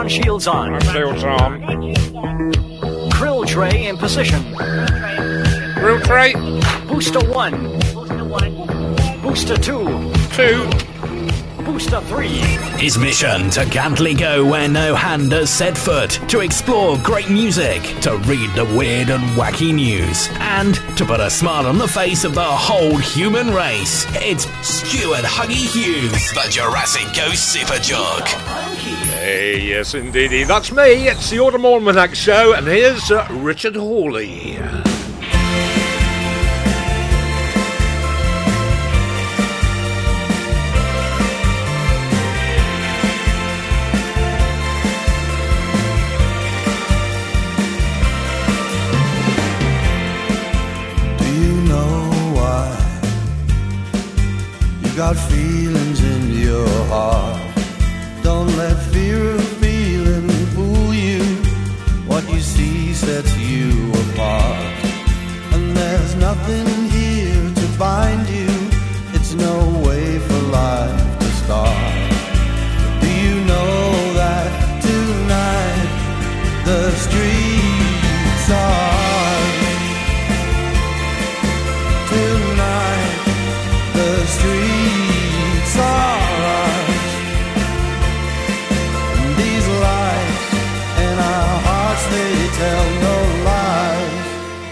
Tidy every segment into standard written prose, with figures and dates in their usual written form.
Ion shields on. Shields on. Krill tray in position. Krill tray. Booster 1. Booster 2. 2. Booster 3. His mission to Cantley go where no hand has set foot, to explore great music, to read the weird and wacky news, and to put a smile on the face of the whole human race. It's Stuart Huggy Hughes, the Jurassic Ghost Super Jog. Hey, yes indeedy, that's me. It's the Autumn Almanac Show, and here's Richard Hawley. Got feelings in your heart. Don't let fear of feeling fool you. What you see sets you apart. And there's nothing here to bind you. It's no way for life to start. Do you know that tonight the streets are tonight the streets are ours. And these lights in our hearts, they tell no lies.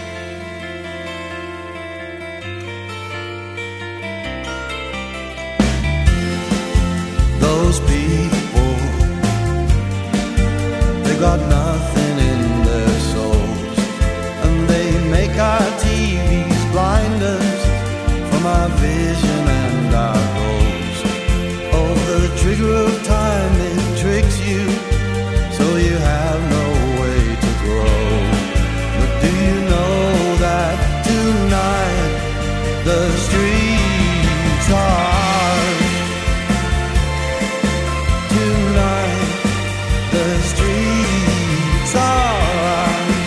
Those people, they got nothing in their souls, and they make our TVs blind us from our vision and our goals. Oh, the trigger of time, it tricks you, so you have no way to grow. But do you know that tonight the streets are ours? Tonight the streets are ours.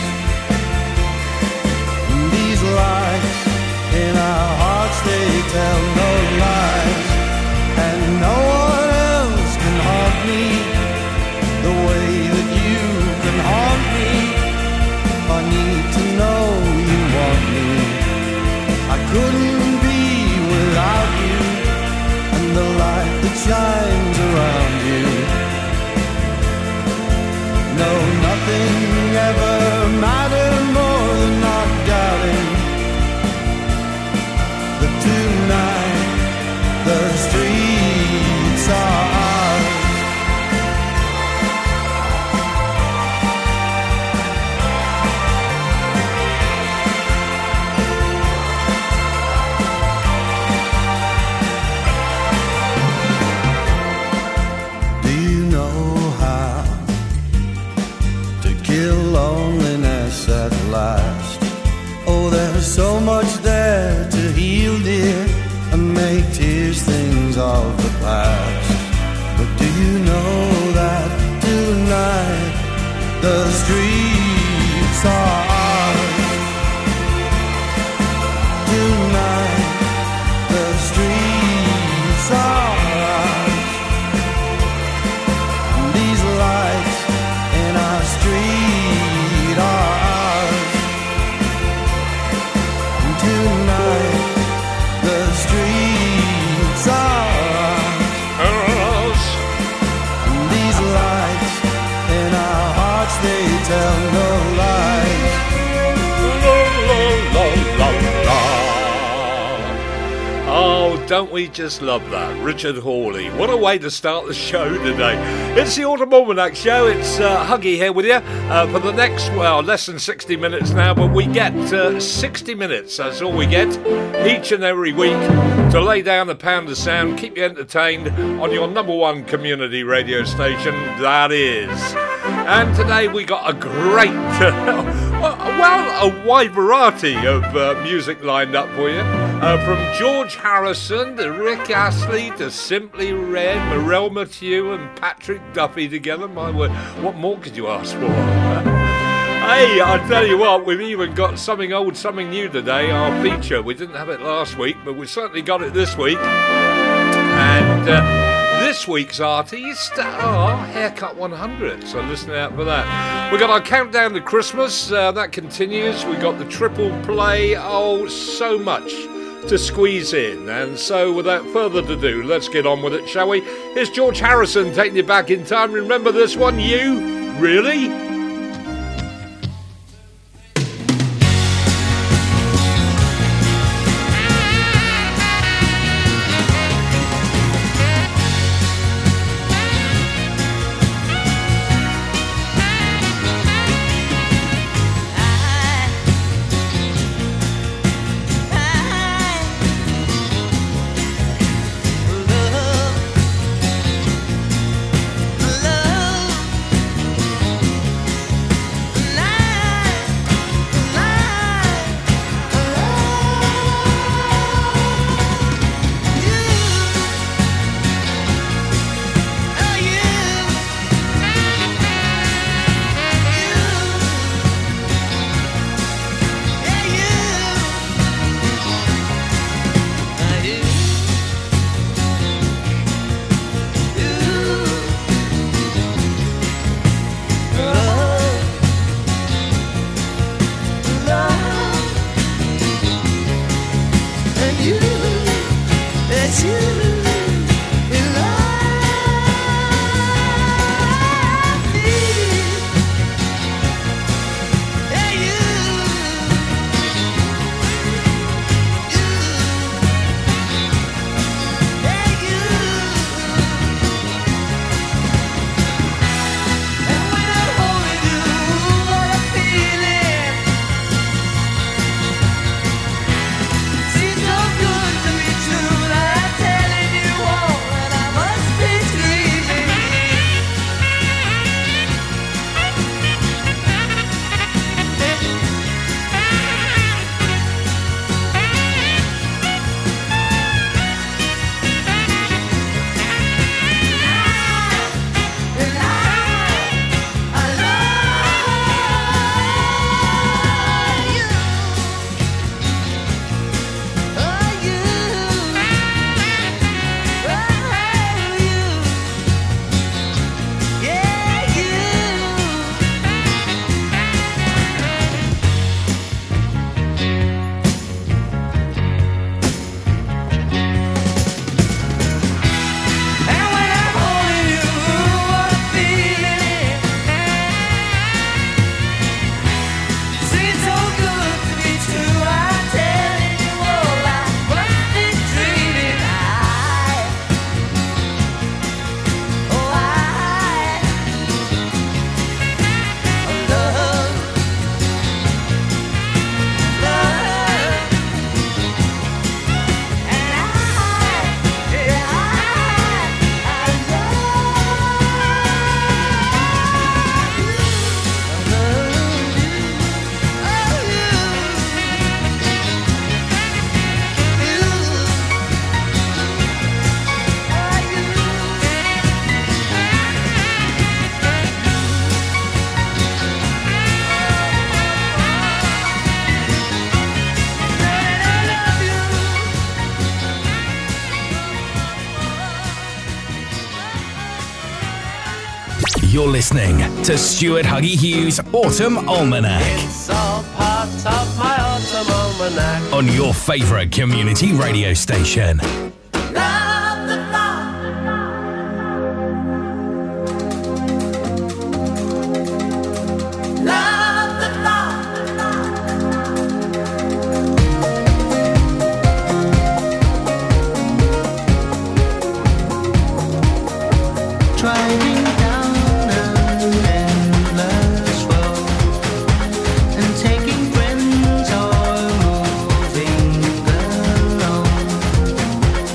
And these lights in our hearts, they tell no lies. And no one else can haunt me the way that you can haunt me. I need to know you want me. I couldn't be without you, and the light that shines around you. No, nothing ever mattered more than not doubting that tonight the streets are ours. Do you know how to kill loneliness at last? Oh, there's so much there to heal, dear, and make tears things of the past. But do you know that tonight the streets are ours? Tonight the streets are ours. These lights in our street are ours. Tonight the streets are ours. These lights in our hearts, they tell no lies. La, la, la, la. Oh, don't we just love that? Richard Hawley. What a way to start the show today. It's the Autumn Almanac Show. It's Huggy here with you for the next, well, less than 60 minutes now, but we get 60 minutes. That's all we get each and every week to lay down a pound of sound, keep you entertained on your number one community radio station, that is. And today we got a great, well, a wide variety of music lined up for you. From George Harrison to Rick Astley to Simply Red, Morel Mathieu and Patrick Duffy together. My word, what more could you ask for? Hey, I tell you what, we've even got something old, something new today, our feature. We didn't have it last week, but we certainly got it this week. And This week's artists are Haircut 100, so listen out for that. We got our countdown to Christmas, that continues. We got the triple play, oh, so much to squeeze in. And so without further ado, let's get on with it, shall we? Here's George Harrison taking you back in time. Remember this one, you? Really? You're listening to Stuart Huggy Hughes' Autumn Almanac. It's all part of my Autumn Almanac. On your favourite community radio station. Love the thought. Love the thought. Driving down an endless road and taking friends or moving alone.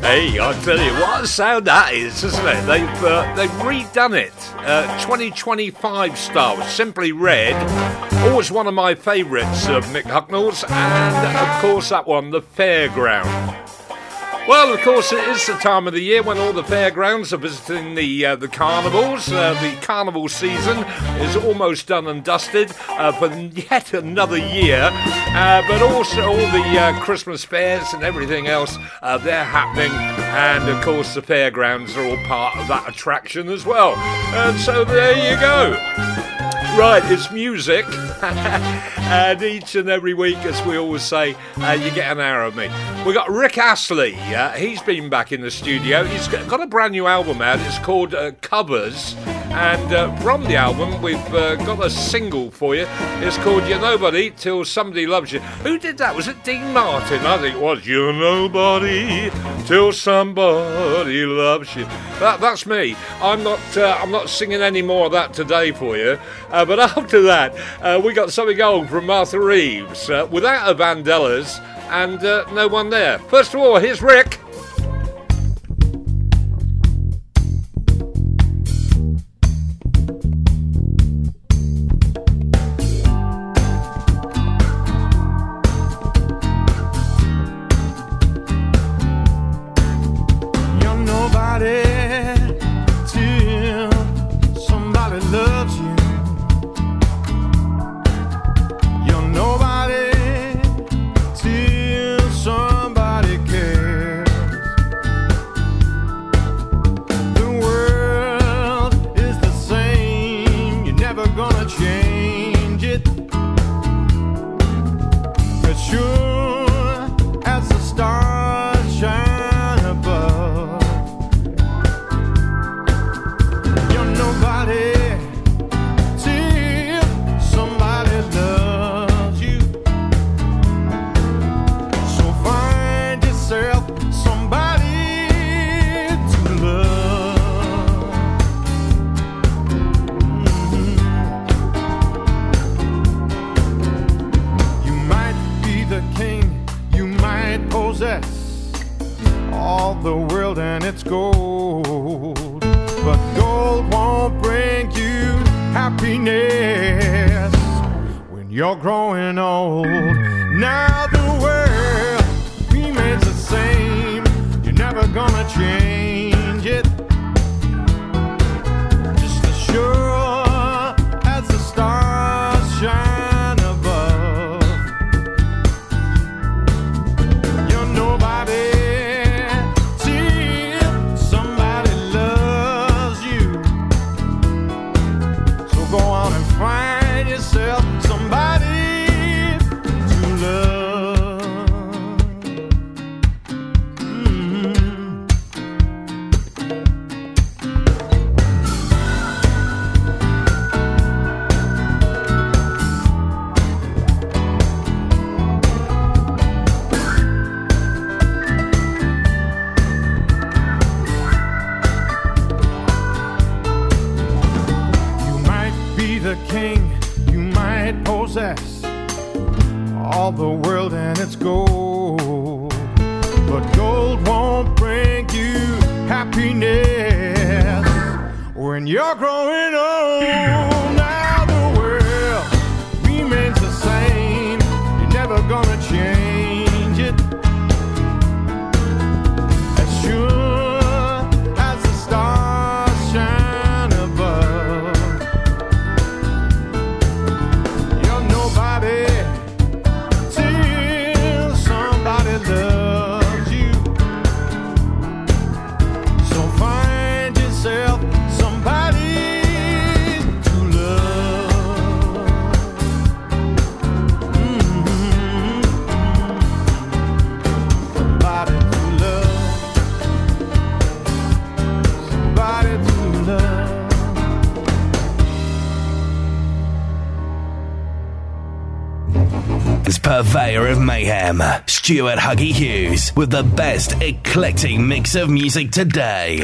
Hey, I tell you, what a sound that is, isn't it? They've redone it, 2025 style, Simply Red. Always one of my favourites of Mick Hucknall's, and of course that one, The Fairground. Well, of course, it is the time of the year when all the fairgrounds are visiting the carnivals. The carnival season is almost done and dusted for yet another year. But also all the Christmas fairs and everything else, they're happening. And, of course, the fairgrounds are all part of that attraction as well. And so there you go. Right, it's music, and each and every week, as we always say, you get an hour of me. We've got Rick Astley, he's been back in the studio. He's got a brand new album out, it's called Covers, and from the album, we've got a single for you. It's called You're Nobody Till Somebody Loves You. Who did that? Was it Dean Martin? I think it was. You're nobody till somebody loves you. That's me. I'm not singing any more of that today for you. But after that, we got something old from Martha Reeves, Without Her Vandellas, and No One There. First of all, here's Rick. Purveyor of mayhem, Stuart Huggy Hughes, with the best eclectic mix of music today.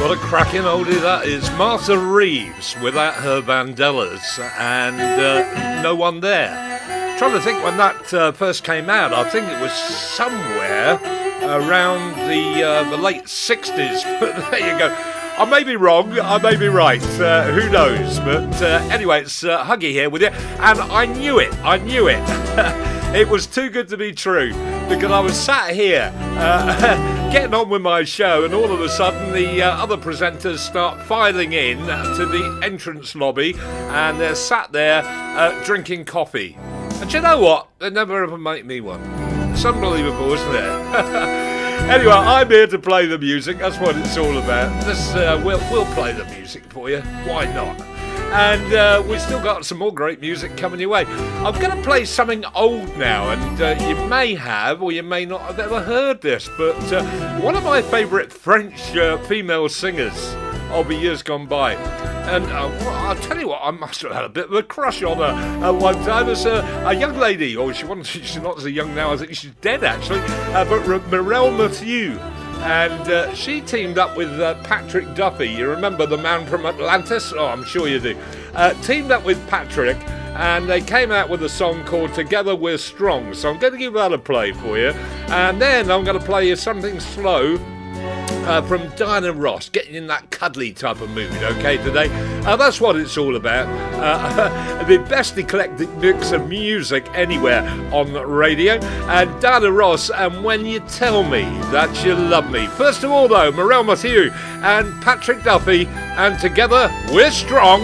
What a cracking oldie that is. Martha Reeves without her Vandellas and No One There. Trying to think when that first came out. I think it was somewhere around the late 60s. But there you go. I may be wrong, I may be right, who knows. But anyway, it's Huggy here with you. And I knew it. It was too good to be true, because I was sat here getting on with my show, and all of a sudden the other presenters start filing in to the entrance lobby, and they're sat there drinking coffee. And you know what? They never ever make me one. It's unbelievable, isn't it? Anyway, I'm here to play the music. That's what it's all about. We'll play the music for you. Why not? And we've still got some more great music coming your way. I'm going to play something old now, and you may have or you may not have ever heard this, but one of my favourite French female singers of the years gone by. And I'll tell you what, I must have had a bit of a crush on her at one time as a young lady. Or she's not so young now, I think she's dead actually. But Mireille Mathieu. And she teamed up with Patrick Duffy. You remember the man from Atlantis? Oh, I'm sure you do. Teamed up with Patrick, and they came out with a song called Together We're Strong. So I'm going to give that a play for you. And then I'm going to play you something slow from Diana Ross, getting in that cuddly type of mood, okay, today. That's what it's all about. The best eclectic mix of music anywhere on radio. And Diana Ross, and When You Tell Me That You Love Me. First of all, though, Mireille Mathieu and Patrick Duffy, and Together We're Strong.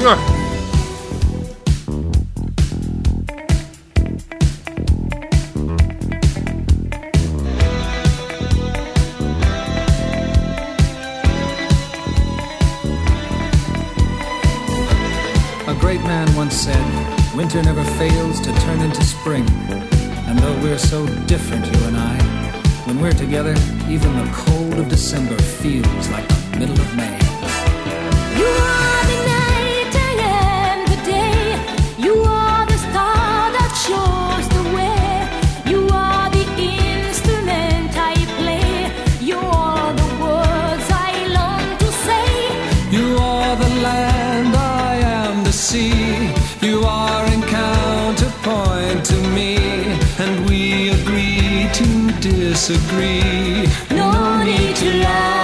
Once said, winter never fails to turn into spring. And though we're so different, you and I, when we're together, even the cold of December feels like the middle of May. You are the night, I am the day. You are the star that shows the way. You are the instrument I play. You are the words I long to say. You are the land, I am the sea. You are in counterpoint to me, and we agree to disagree. No need to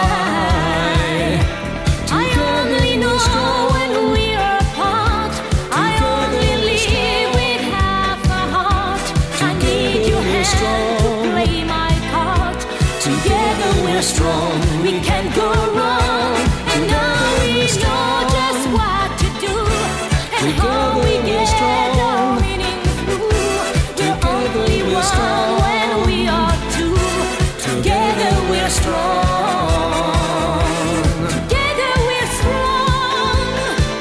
lie. I only know when we are apart. I only live with half a heart. I need your hand to play my part. Together we're strong, we can't go wrong. And now we know just what to do. And how we get our meaning through. We're only one when we are two. Together we're strong. Together we're strong.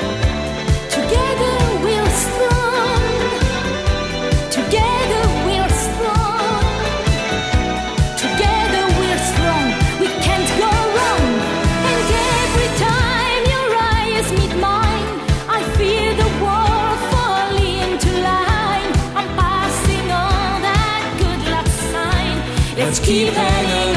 Together we're strong. Together we're strong. Together we're strong. We can't go wrong. And every time your eyes meet mine, I feel the world fall into line. I'm passing on that good luck sign. Let's keep hanging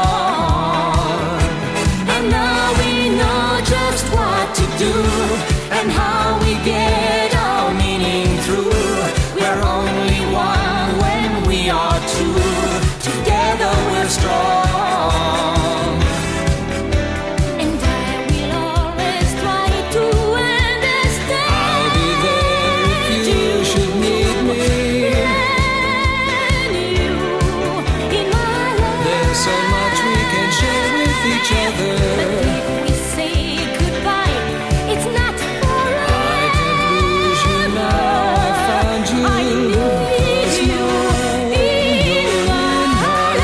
on. And now we know just what to do, and how we get our meaning through. We're only one when we are two. Together we're strong. And I will always try to understand. I'll be there if you should need me. And you in my life. There's so much we can share with each other. But if we say goodbye, it's not forever. I can't lose you now. I found you. I need you in my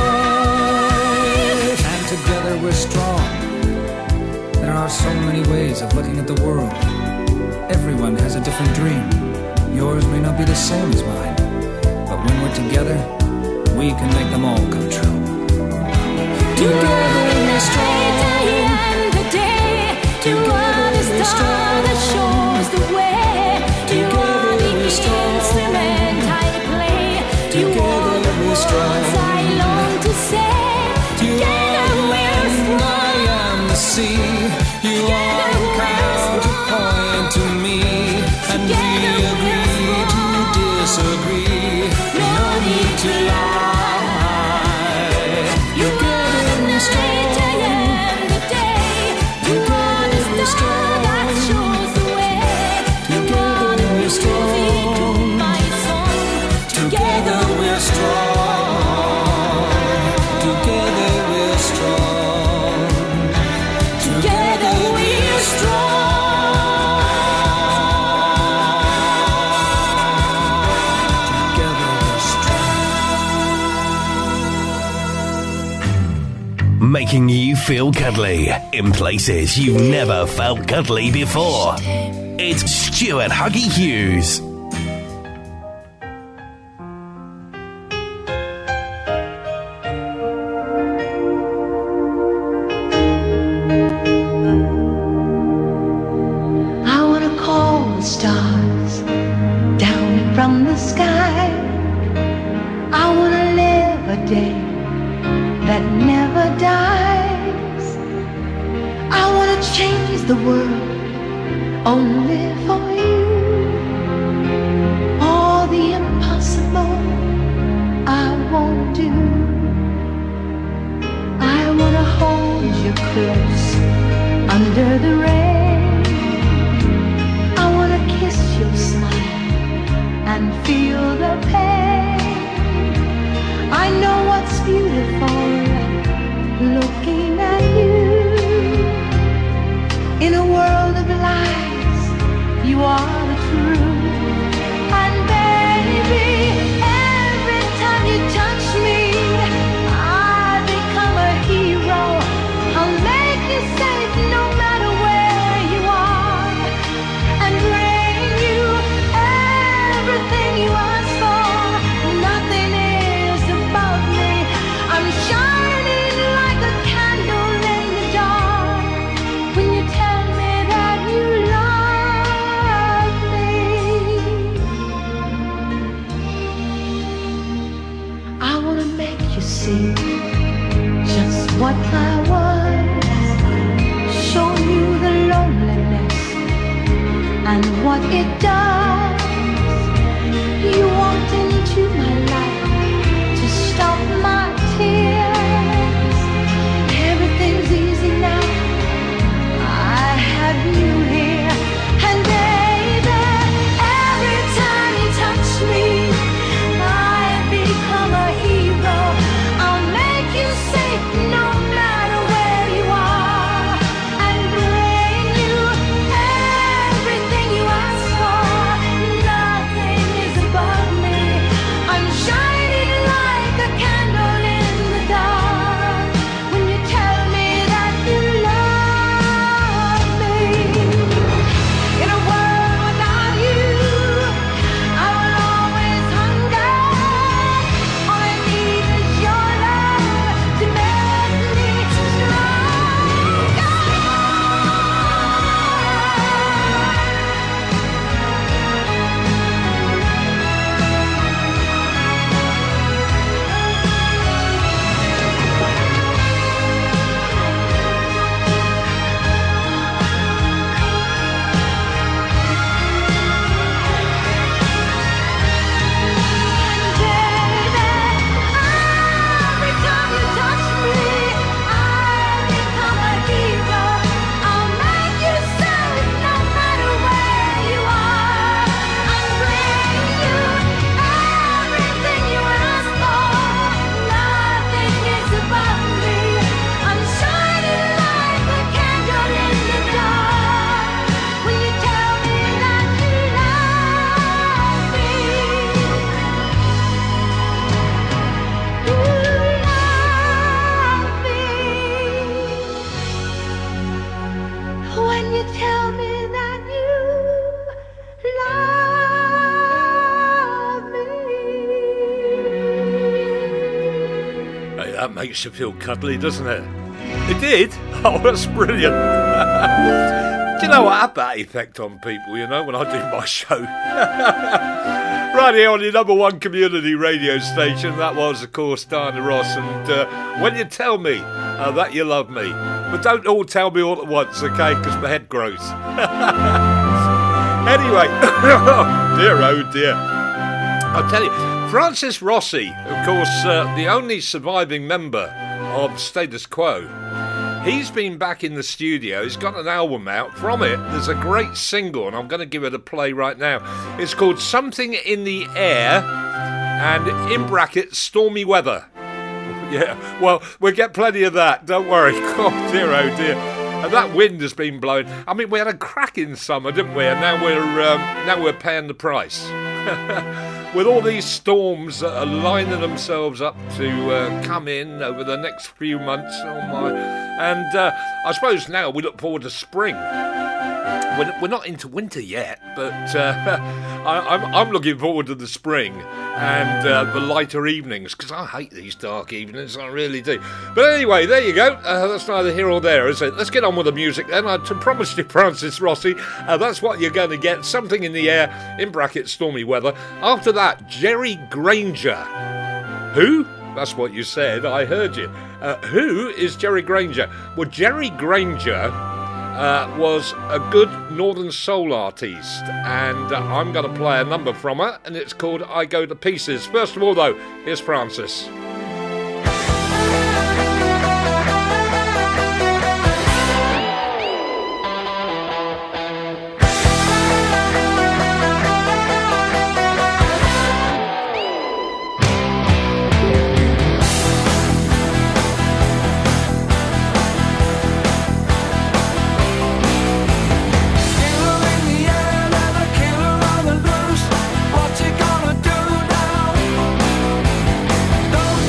life. And together we're strong. There are so many ways of looking at the world. Everyone has a different dream. Yours may not be the same as mine, but when we're together, we can make them all come true. Together we're strong. And the day, you are the star that shows the way. You are the instrument I play. You are the words I long to say. You are Together the we're land, strong. I am the sea. disagree. No need to lie. You're getting strong. The day you are the star that shows the way. You are the music to my song. Together we're strong. Together we're strong. Together we're strong. Making you feel cuddly in places you've never felt cuddly before. It's Stuart Huggy Hughes. I wanna call the stars down from the sky. I wanna live a day that never dies. I wanna change the world only for you. All the impossible I won't do. I wanna hold you close under the rain. I wanna kiss your smile and feel the pain. I know what's beautiful looking at you. In a world of lies, you are the truth. And baby, every time you touch me, I become a hero. I'll make you safe no matter where you are, and bring you everything you ask for. Nothing is above me. I'm shining like a candle in the dark when you tell me that you love me. I wanna make you see just what I was, show you the loneliness and what it does. You walked into my life to stop my tears. Everything's easy now, I have you here. And baby, every time you touch me, I become a hero. I'll make you safe no matter where you are, and bring you everything you ask for. Nothing is above me. I'm shining like a candle in the dark when you tell me that you love me. In a world without you, I will always hunger. All I need is your love to make me stronger. Every time you touch me, I become a hero. I'll make you safe no matter where you are, and bring you everything you ask for. Nothing is above me. I'm shining like a candle in the dark when you tell me that you love me. You love me. When you tell me that you love me. Hey, that makes you feel cuddly, doesn't it? It did? Oh, that's brilliant. Do you know what? I have that effect on people, you know, when I do my show. Right here on your number one community radio station. That was, of course, Diana Ross. And When You Tell Me That You Love Me. But don't all tell me all at once, okay? Because my head grows. Anyway, dear, oh dear. I'll tell you, Francis Rossi, of course, the only surviving member of Status Quo. He's been back in the studio. He's got an album out. From it, there's a great single, and I'm going to give it a play right now. It's called Something in the Air, and in brackets, Stormy Weather. Yeah, well, we'll get plenty of that. Don't worry. Oh dear, oh dear. And that wind has been blowing. I mean, we had a cracking summer, didn't we? And now we're paying the price. With all these storms that are lining themselves up to come in over the next few months. Oh my! And I suppose now we look forward to spring. We're not into winter yet, but I'm looking forward to the spring and the lighter evenings, because I hate these dark evenings, I really do. But anyway, there you go. That's neither here or there, is it? Let's get on with the music then. I promised you Francis Rossi. That's what you're going to get. Something in the Air, in brackets, Stormy Weather. After that, Jerry Granger. Who? That's what you said. I heard you. Who is Jerry Granger? Well, Jerry Granger was a good Northern Soul artiste, and I'm going to play a number from her, and it's called I Go to Pieces. First of all, though, here's Francis. Don't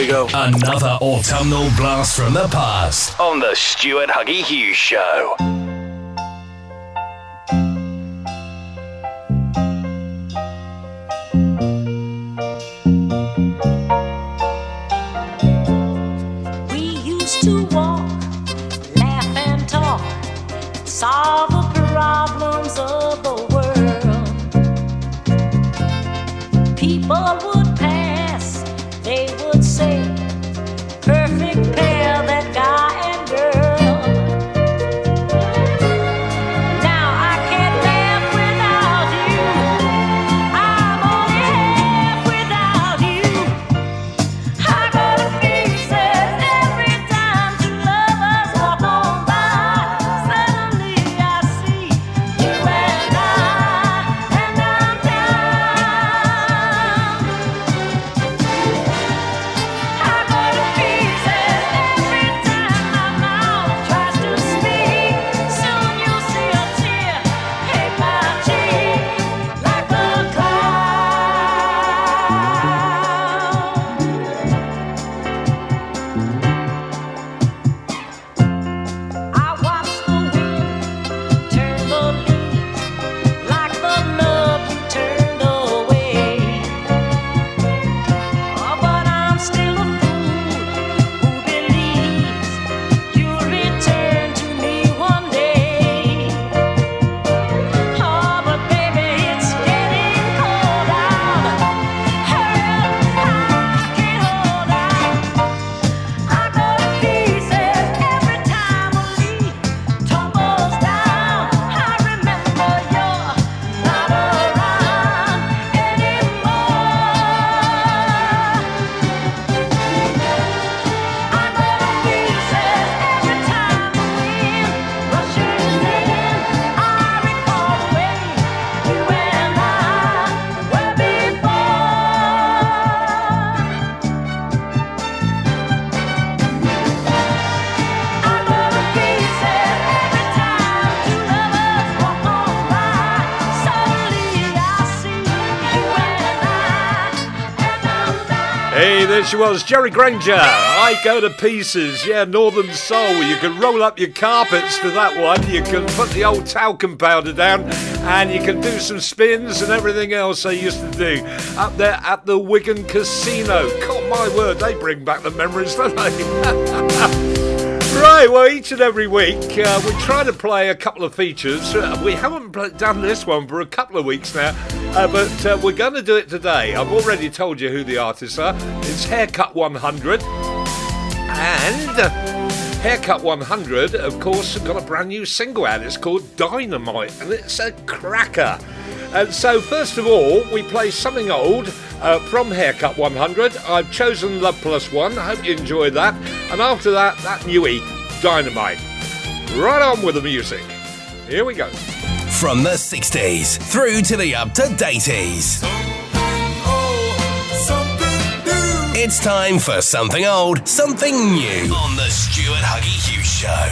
we go. Another autumnal blast from the past on the Stuart Huggy Hughes Show. We used to walk, laugh and talk, solve the problems of the world. People would pass, they would say, perfect pair, that guy and girl. Now I can't laugh without you. I'm only half without you. I go to pieces every time two lovers walk on by. Suddenly I see you and I'm down. I go to pieces every time my mouth tries to speak. Soon you'll see a tear hit my cheek like a cloud. I watch the wind turn the leaves like the love you turned away. Oh, but I'm still a fool who believes you'll return to me one day. Oh, but baby, it's getting cold out. Hurry up, I can't hold out. I go to pieces every time a leaf tumbles down. I remember you're not around anymore. I go to pieces every time the wind rushes in. I recall the way you and I were before. I go to pieces every time two lovers walk on by. Suddenly I see you and I'm down. Hey, there she was, Jerry Granger. I go to pieces. Yeah, Northern Soul. You can roll up your carpets to that one. You can put the old talcum powder down, and you can do some spins and everything else I used to do up there at the Wigan Casino. God, my word, they bring back the memories, don't they? Right, well, each and every week we try to play a couple of features. We haven't done this one for a couple of weeks now, but we're going to do it today. I've already told you who the artists are. It's Haircut 100. And Haircut 100, of course, have got a brand new single out. It's called Dynamite, and it's a cracker. And so, first of all, we play something old from Haircut 100. I've chosen Love Plus One. I hope you enjoyed that. And after that, that newie, Dynamite. Right on with the music. Here we go. From the 60s through to the up-to-dateys. It's time for something old, something new on the Stuart Huggy Hughes Show.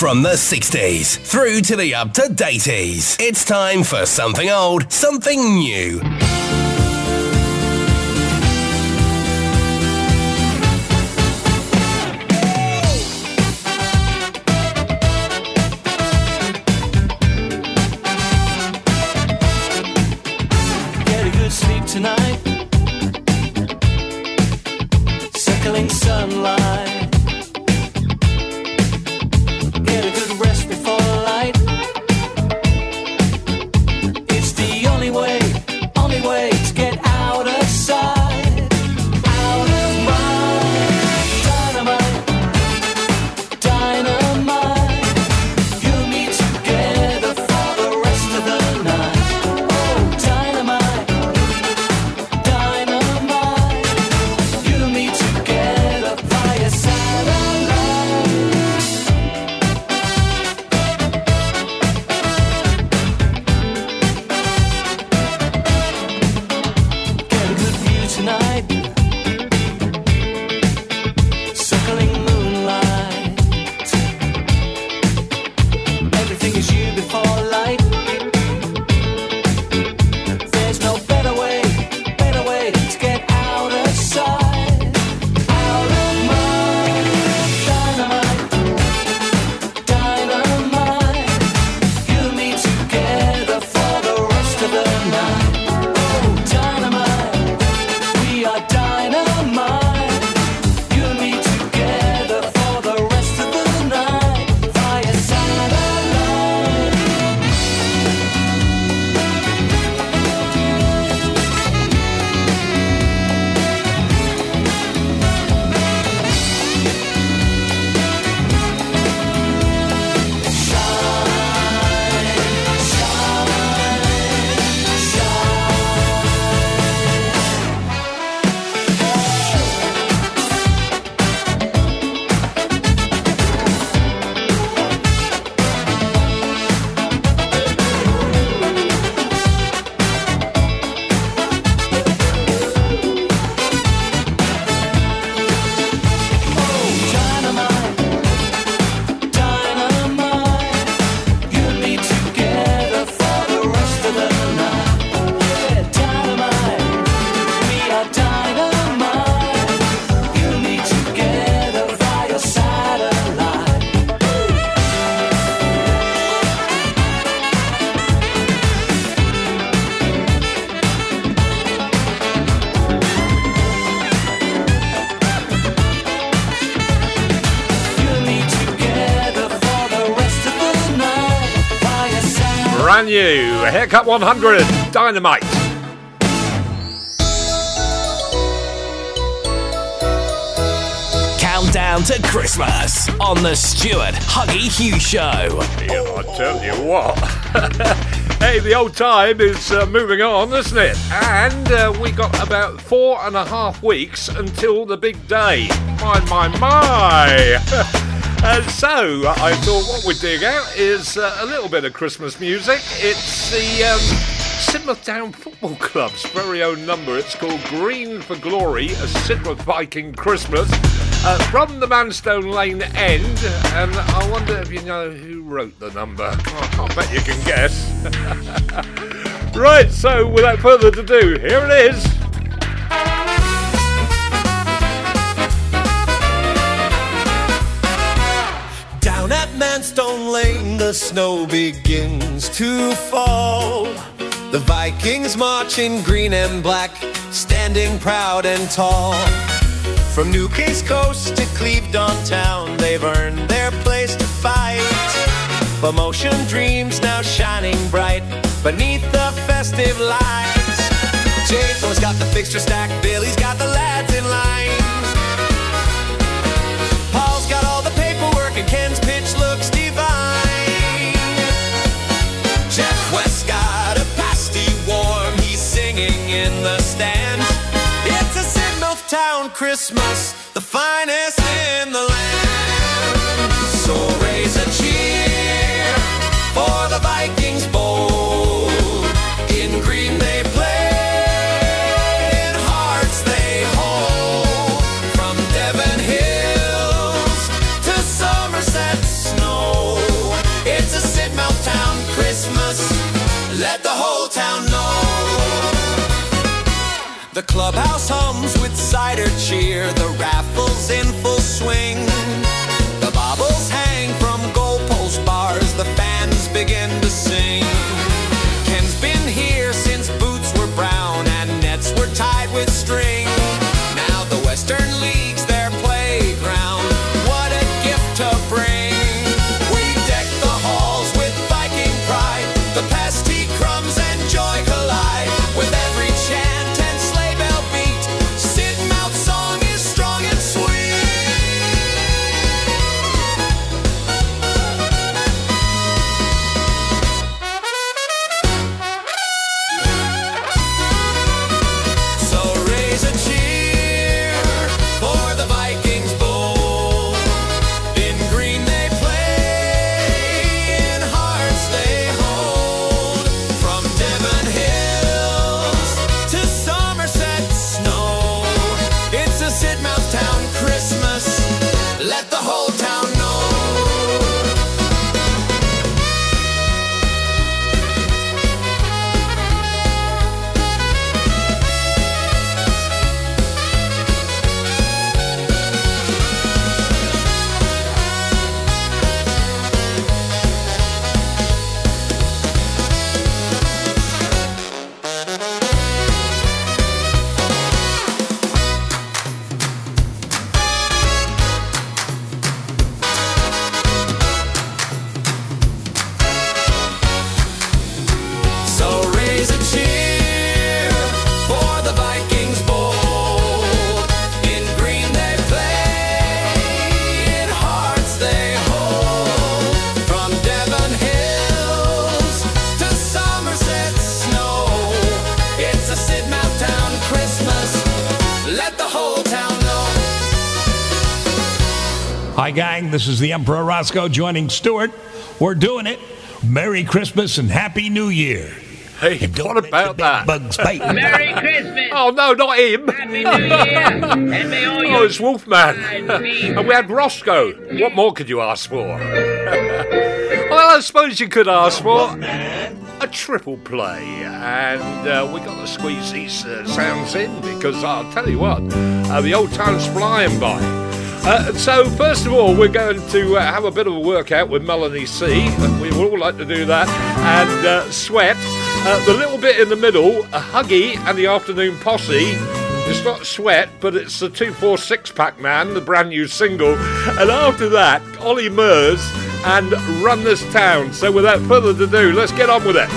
From the 60s through to the up-to-dateys. It's time for something old, something new. Get a good sleep tonight. Circling sunlight. Get a good rest before light. It's the only way to get out of sight. Out of mind. Dynamite. Dynamite. You and me together for the rest of the night. Oh, dynamite. Dynamite. You and me together via satellite. Get a good view tonight. Circling moonlight. Everything is you before light. There's no better way to get out of sight. Out of mind. Dynamite. Dynamite. You and me together for the rest of the night. Oh, dynamite. We are dynamite. You and me together for the rest of the night. Via satellite. Brand new Haircut 100 Dynamite. Countdown to Christmas on the Stuart Huggy Hughes Show. Yeah, I tell you what. Hey, the old time is moving on, isn't it? And we got about 4.5 weeks until the big day. My. So I thought what we'd dig out is a little bit of Christmas music. It's the Sidmouth Town Football Club's very own number. It's called Green for Glory, a Sidmouth Viking Christmas, from the Manstone Lane End. And I wonder if you know who wrote the number. Oh, I bet you can guess. Right, so without further ado, here it is. Down at Manstone Lane, the snow begins to fall. The Vikings march in green and black, standing proud and tall. From Newcastle Coast to Clevedon Town, they've earned their place to fight. Promotion dreams now shining bright beneath the festive lights. Jathan's got the fixture stacked, Billy's got the lads in line. Paul's got all the paperwork and Ken's pitch looks divine. Jeff West got a pasty warm, he's singing in the stands. It's a Sidmouth Town Christmas, the finest in the land. So raise a cheer for the Vikings bold. In green they play, in hearts they hold. From Devon Hills to Somerset snow, The clubhouse hums with cider cheer, the raffles in full swing. The baubles hang from goalpost bars, the fans begin to sing. Ken's been here since boots were brown and nets were tied with string. Now the Western League's their playground, what a gift to bring. We deck the halls with Viking pride, the pasty crumbs and joy collide. With every chant and sleigh bell beat, Sidmouth's song is strong and sweet. So raise a cheer for the Vikings bold. In green they play, in hearts they hold. From Devon Hills to Somerset Snow, it's a Sidmouth Town Christmas. Let the whole town know. So raise a cheer for the Vikings bold. In green they play, in hearts they hold. From Devon Hills to Somerset Snow, it's a Sidmouth Town Christmas. Let the whole town know. Hi, gang. This is the Emperor Roscoe joining Stuart. We're doing it. Merry Christmas and Happy New Year. Hey, what about that? Bugs bite. Merry Christmas! Oh, no, not him. Happy New Year! And may all Oh, your it's Wolfman. lives be- And we had Roscoe. What more could you ask for? Well, I suppose you could ask for a triple play. And we got to squeeze these sounds in because I'll tell you what, the old time's flying by. So, first of all, we're going to have a bit of a workout with Melanie C. We would all like to do that. And Sweat. The little bit in the middle, a Huggy and the Afternoon Posse. It's not Sweat, but it's the 246 Pack Man, the brand new single. And after that, Ollie Murs and Run This Town. So without further ado, let's get on with it.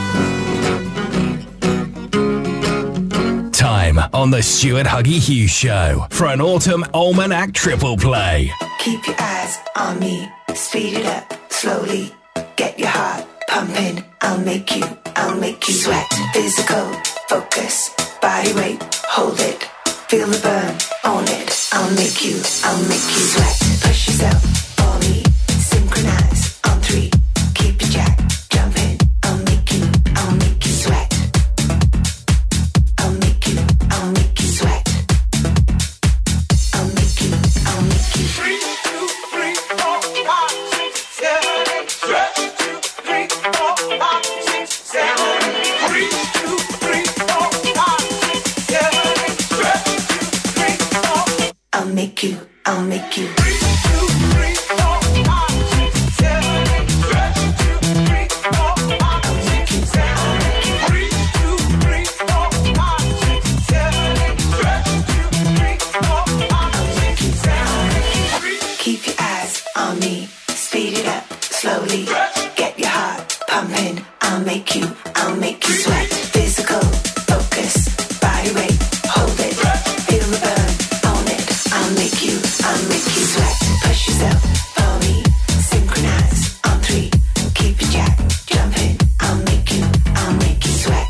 Time on the Stuart Huggy Hughes Show for an Autumn Almanac triple play. Keep your eyes on me, speed it up slowly. Get your heart pumping. I'll make you sweat. Physical focus, body weight, hold it. Feel the burn, own it. I'll make you sweat. Push yourself for me, synchronize on 3. Keep your jack jumping. I'll make you sweat. I'll make you sweat. I'll make you. 3, 2, 3, 4, 5, 6, 7, 8. Stretch 2, 3, 4, 5, 6, 7, 8. 3, 2, 3, 4, 5, 6, 7, 8. Stretch 2, 3, 4. I'll make you. 3, 2, 3, 4, 5, 6, 7, 8. Stretch 2, 3, 4, 5, 6, 7, 8. 3, 2, 3, 4, 5, 6, 7, 8. Stretch 2, 3, 4, 5, 6, 7, 8. Keep your eyes on me, speed it up slowly. Get your heart pumping. I'll make you sweat. Physical focus, body weight, hold it. Feel the burn, own it. I'll make you sweat. Push yourself for me, synchronize on 3. Keep your jack jumping. I'll make you sweat.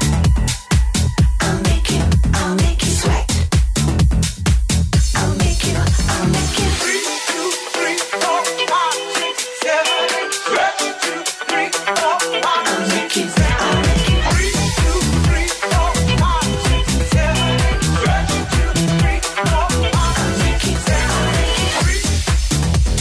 I'll make you sweat. I'll make you. 3, 2, 3, 4, 5, 6, 7, 8. Stretch 2, 3, 4, 5. I'll make you. 3, 2, 3, 4, 5, 6, 7, 8. Stretch 2, 3, 4, 5. I'll make you. 3, 2, 3, 4, 5, 6, 7, 8. Stretch 2, 3, 4, 5. I'll make you.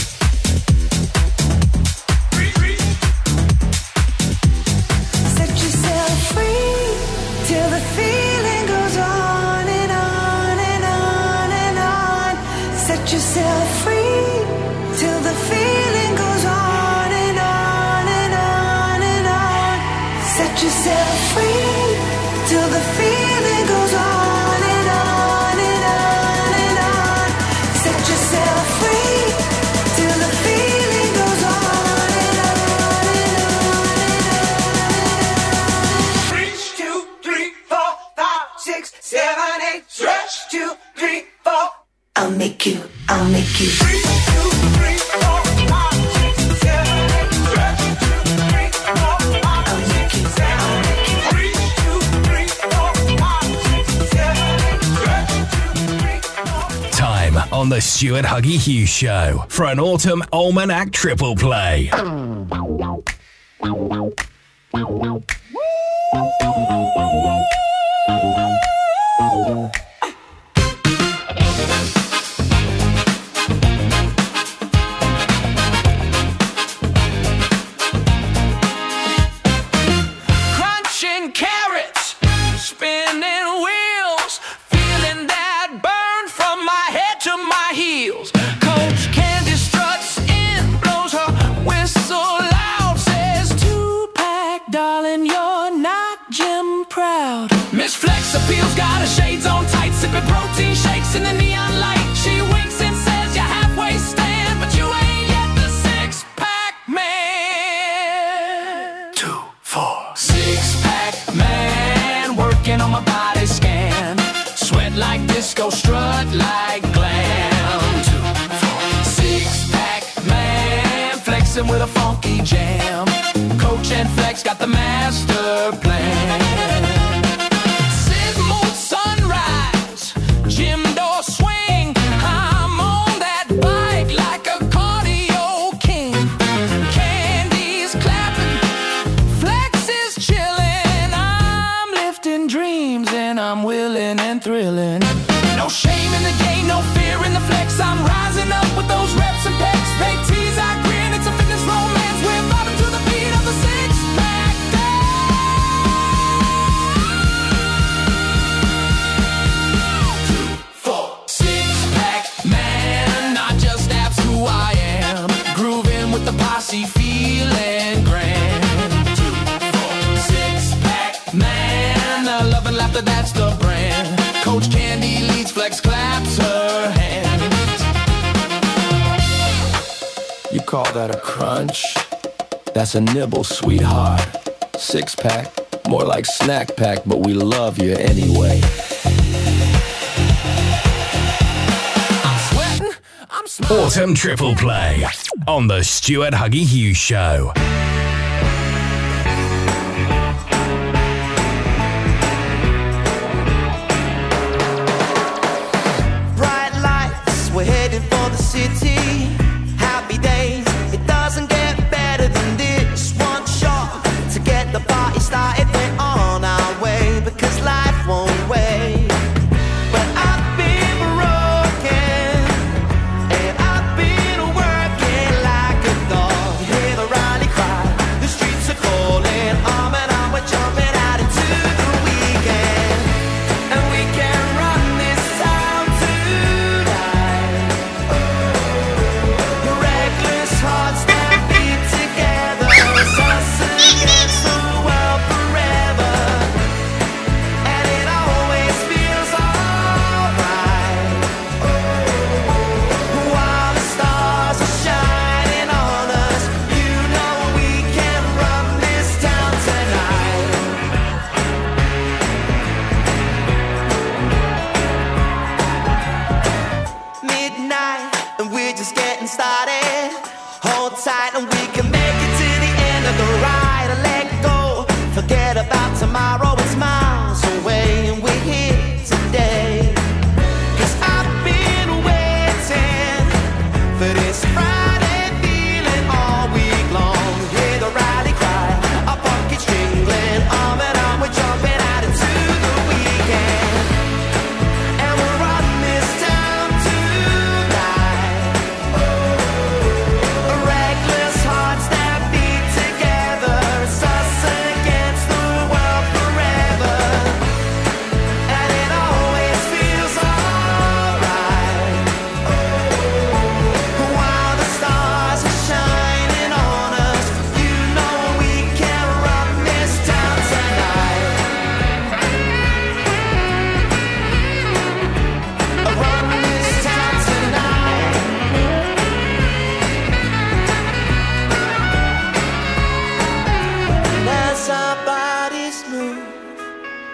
I'll make you. Time on the Stuart Huggy Hughes Show for an Autumn Almanac Triple Play. Crunching carrots, spinning wheels, feeling that burn from my head to my heels. Coach Candy struts in, blows her whistle loud, says 2-pack, darling, you're not gym proud. Miss Flex appeals, got her shades on tight, sipping protein shakes in the neon light. She winks and says you're halfway stand, but you ain't yet the 6-pack man. 2, 4, 6-pack man, working on my body scan. Sweat like disco, strut like glam. 2, 4, 6-pack man, flexing with a funky jam. Coach and Flex got the master plan. Sid Mood sunrise, gym door swing. I'm on that bike like a cardio king. Candy's clapping, Flex is chilling. I'm lifting dreams and I'm willing and thrilling. No shame in the game, no fear in the flex. I'm rising up with those reps and pecs. They tease, I grin, it's a fitness romance. We're vibing to the beat of the 6-pack dance. 2, 4, 6-pack man, not just abs, who I am. Grooving with the posse, feeling grand. 2, 4, 6-pack man, love and laughter, that's the brand. Coach Candy leads, Flex claps her hands. You call that a crunch? That's a nibble, sweetheart. 6-pack, more like snack pack, but we love you anyway. I'm sweating, I'm smiling. Autumn Triple Play on the Stuart Huggy Hughes Show. Bright lights, we're heading for the city. Happy days, it doesn't get better than this. One shot to get the party started. We're on our way because life won't wait. But I've been broken and I've been working like a dog. Hear the Riley cry.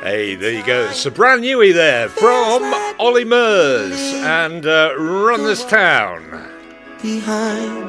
Hey, there you go. It's a brand newie there from Ollie Murs and Run This Town. Behind.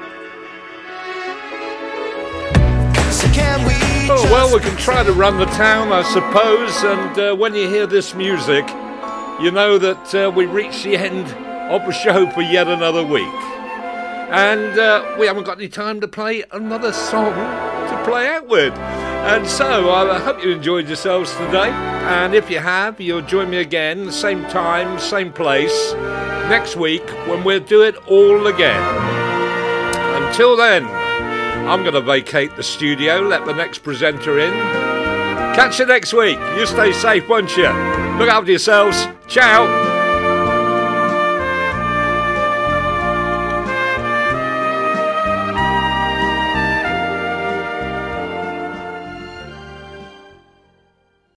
So can we Oh, well, we can try to run the town, I suppose. And when you hear this music, you know that we reach the end of the show for yet another week. And we haven't got any time to play another song to play out with. And so I hope you enjoyed yourselves today. And if you have, you'll join me again, same time, same place, next week when we'll do it all again. Until then, I'm going to vacate the studio, let the next presenter in. Catch you next week. You stay safe, won't you? Look after yourselves. Ciao.